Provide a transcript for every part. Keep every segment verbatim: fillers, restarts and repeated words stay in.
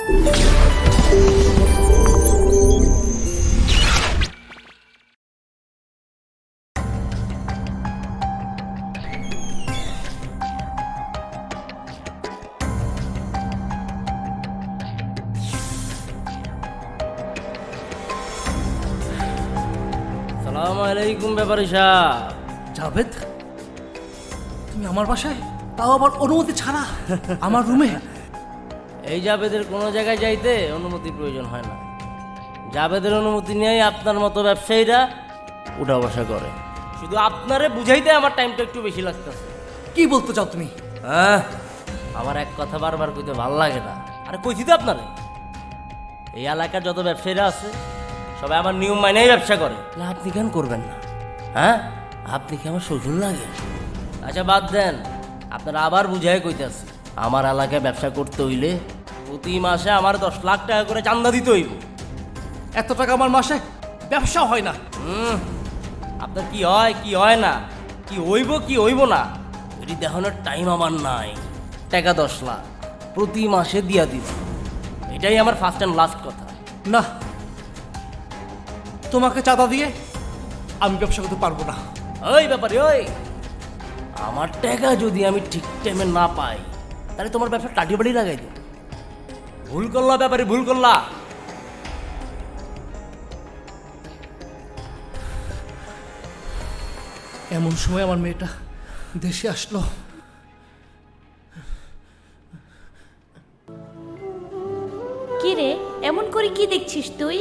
আসসালামু আলাইকুম ব্যাপারী সাহেব। জাভেদ, তুমি আমার বাসায়, তাও আবার অনুমতি ছাড়া, আমার রুমে? এই জাবেদের কোনো জায়গায় যাইতে অনুমতির প্রয়োজন হয় না। জাবেদের অনুমতি নিয়েই আপনার মতো ব্যবসায়ীরা উঠা বসা করে। শুধু আপনারে বুঝাইতে আমার টাইমটা একটু বেশি লাগতেছে। কি বলতে চাও তুমি? হ্যাঁ, আমার এক কথা বারবার কইতে ভাল লাগে না। আরে কইছি তো আপনারে, এই এলাকার যত ব্যবসায়ীরা আছে সবাই আমার নিয়ম মাইনেই ব্যবসা করে। না আপনি কেন করবেন না? হ্যাঁ, আপনি কি আমার শ্বশুর লাগে? আচ্ছা বাদ দেন, আপনারা আবার বুঝাই কইতেছে, আমার এলাকায় ব্যবসা করতে হইলে প্রতি মাসে আমার দশ লাখ টাকা করে চান্দা দিতে হইব। এত টাকা আমার মাসে ব্যবসা হয় না। হুম, আপনার কি হয় কি হয় না, কি হইব কি হইব না এটি দেখানোর টাইম আমার নাই। টাকা দশ লাখ প্রতি মাসে দিয়া দিব, এটাই আমার ফার্স্ট অ্যান্ড লাস্ট কথা। না, তোমাকে চাঁদা দিয়ে আমি ব্যবসা করতে পারবো না। ওই ব্যাপারে, ওই আমার টাকা যদি আমি ঠিক টাইমে না পাই তাহলে তোমার ব্যবসা টাটি বাড়ি লাগাই দিই। ভুল করলা ব্যাপারে, ভুল করলা। এমন সময় আমার মেয়েটা দেশে আসলো। কি রে, এমন করে কি দেখছিস তুই?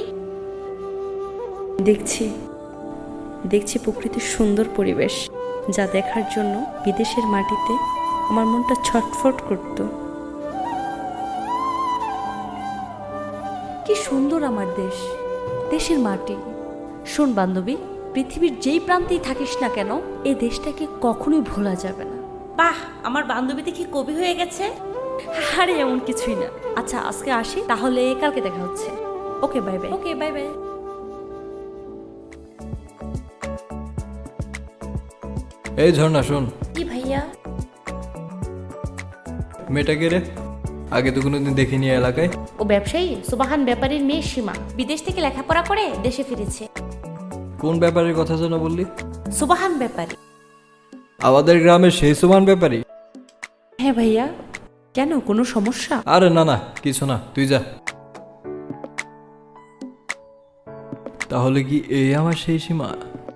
দেখছি দেখছি প্রকৃতির সুন্দর পরিবেশ, যা দেখার জন্য বিদেশের মাটিতে আমার মনটা ছটফট করত। কি সুন্দর আমার দেশ, দেশের মাটি। শোন বান্ধবী, পৃথিবীর যেই প্রান্তেই থাকিস না কেন, এই দেশটাকে কখনোই ভোলা যাবে না। বাহ, আমার বান্ধবী দেখি কবি হয়ে গেছে। আরে এমন কিছুই না। আচ্ছা আজকে আসি, তাহলে কালকে দেখা হচ্ছে। Okay bye bye. Okay bye bye. এই ঝর্ণা শোন, কি ভাইয়া? মেয়েটাকে রে, আগে তো কোনোদিন দেখিনি এলাকায়। ও ব্যবসায়ী সুবাহান ব্যাপারীর মেয়ে সীমা, বিদেশ থেকে লেখাপড়া করে দেশে ফিরেছে। কোন ব্যাপারের কথা যেন বললি? সুবাহান ব্যাপারী। আমাদের গ্রামের সেই সুমান ব্যাপারী? হ্যাঁ ভাইয়া, কেন কোনো সমস্যা? আরে না না, কিছু না, তুই যা। তাহলে কি এই আমার সেই সীমা?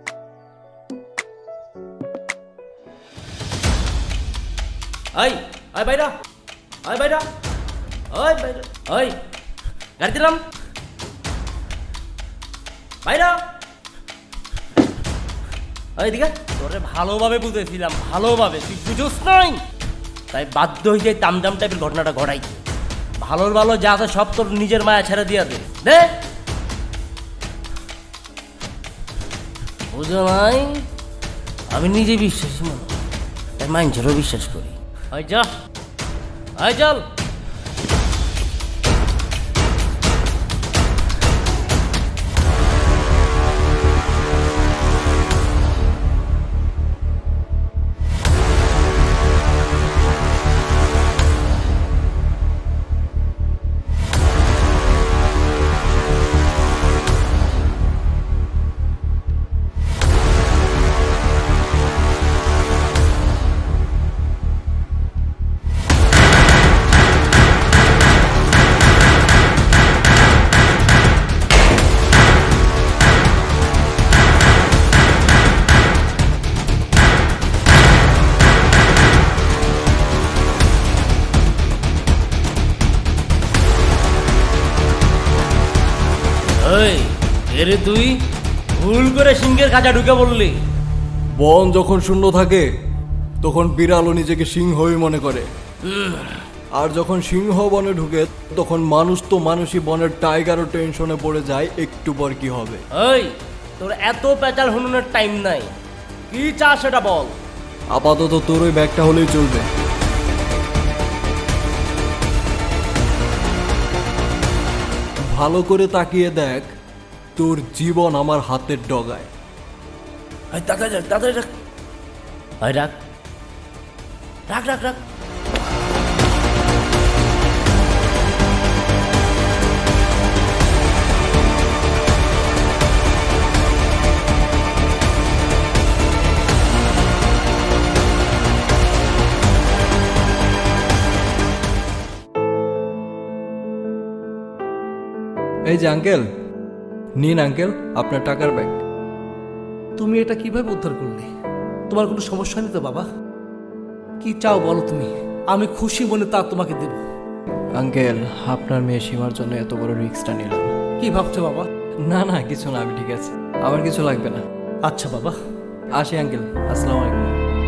ওই ওই বাইরা, ওই বাইরা, ওই বাইরা, ওই গাড়ি দিলাম বাইরা। ওই দিকে তোরে ভালোভাবে বুঝেছিলাম, ভালোভাবে, তুই বুঝোস নাই, তাই বাধ্য হয়ে যায় তামজাম টাইপের ঘটনাটা ঘটাই। ভালোর ভালো যা আছে সব তোর নিজের মায়া ছেড়ে দিয়া দে দে। বুঝো নাই, আমি নিজে বিশ্বাসী মানুষ, তাই মানুষেরও বিশ্বাস করি। ওই যা, ওই চল। এরে তুই ভুল করে সিংহের খাঁচা ঢুকে বললি। বন যখন শূন্য থাকে তখন বিড়ালও নিজেকে সিংহই মনে করে, আর যখন সিংহ বনে ঢুকে তখন মানুষ তো মানুষই বনের টাইগারও টেনশনে পড়ে যায় একটু পর কি হবে। ওই তোর এত পেঁচাল হুনুনের টাইম নাই, কি চাস সেটা বল। আপাতত তোর ওই ব্যাগটা হলেই চলবে। ভালো করে তাকিয়ে দেখ, তোর জীবন আমার হাতের ডগায়। তাড়াতাড়ি রাখ, তাড়াতাড়ি রাখ, রাখ রাখ রাখ রাখ। এই যে আঙ্কেল, নিন আঙ্কেল আপনার টাকার ব্যাগ। তুমি এটা কিভাবে উদ্ধার করলে? তোমার কোনো সমস্যা নেই তো বাবা? কি চাও বলো তুমি, আমি খুশি মনে তা তোমাকে দেব। আঙ্কেল, আপনার মেয়ে সীমার জন্য এত বড় রিস্কটা নিলাম। কি ভাবছো বাবা? না না কিছু না, আমি ঠিক আছে, আমার কিছু লাগবে না। আচ্ছা বাবা। আসি আঙ্কেল, আসসালামু আলাইকুম।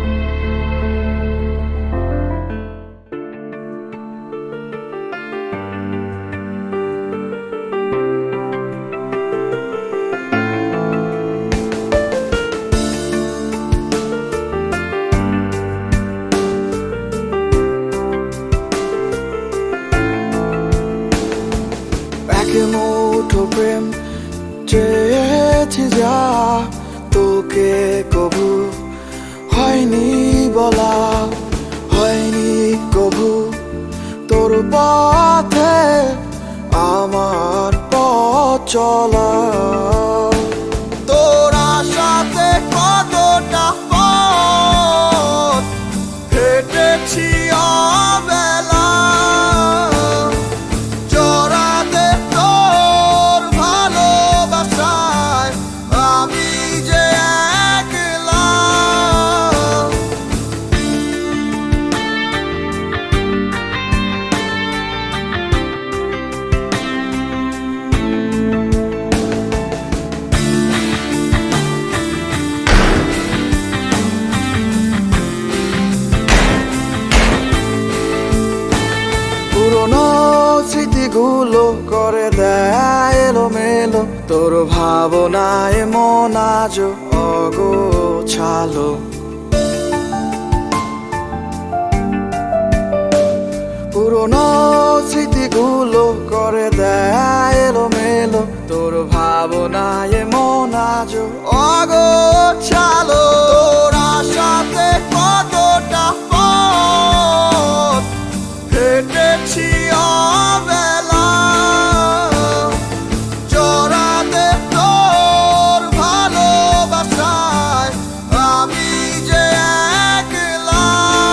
এক মুঠো প্রেম চেয়েছি যা তোকে কবু হয়নি বলা, হয়নি কবু তোর পথে আমার পথ চলা। তোরা সাথে কতটা পথ হেঁটেছি অবেলা, জড়াতে তোর ভালোবাসায় আমি যে একলা। পুরনো স্মৃতিগুলো করে দেয় এলোমেলো, তোর ভাবনায় মন আজ অগোছালো। পুরনো স্মৃতিগুলো করে দেয় এলোমেলো, তোর ভাবনায় মন আজ অগোছালো। তোরা সাথে কতটা পথ হেঁটেছি অবেলা, জড়াতে তোর ভালোবাসায় আমি যে একলা।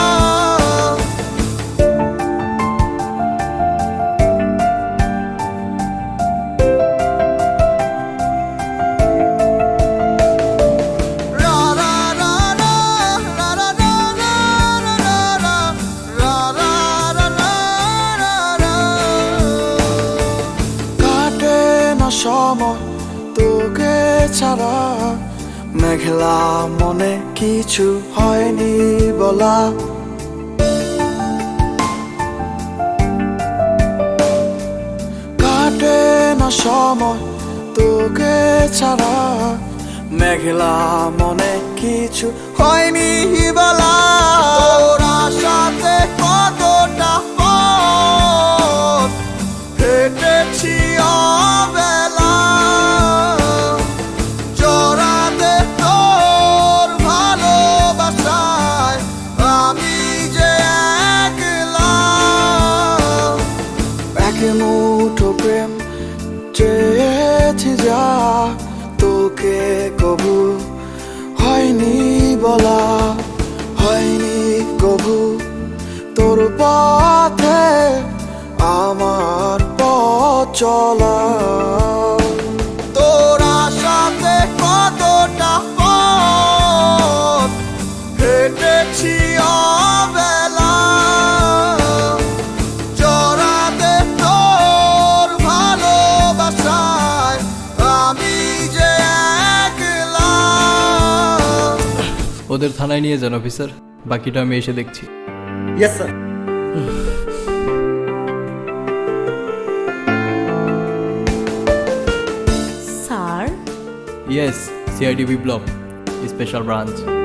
রা রা রা রা রা রা রা রা রা রা রা রা রা রা রা। কাটে না সময় তোকে ছাড়া, মেঘলা মনে কিছু হয়নি বলা। কাটে না সময় তোকে ছাড়া, মেঘলা মনে কিছু হয়নি বলা। তোরা সাথে কতটা পথ হেঁটেছি অবেলা, জড়াতে তোর ভালোবাসায় আমি যে একলা। এক মুঠো প্রেম চেয়েছি যা তোকে কবু হয়নি বলা, হয়নি কবু তোর পথে আমার পথ চলা। তোরা সাথে কতটা পথ হেঁটেছি অবেলা, জড়াতে তোর ভালোবাসায় আমি যে একলা। ওদের থানায় নিয়ে যান অফিসার, বাকিটা আমি এসে দেখছি। Yes sir. Sir, yes, CID Biplab special branch.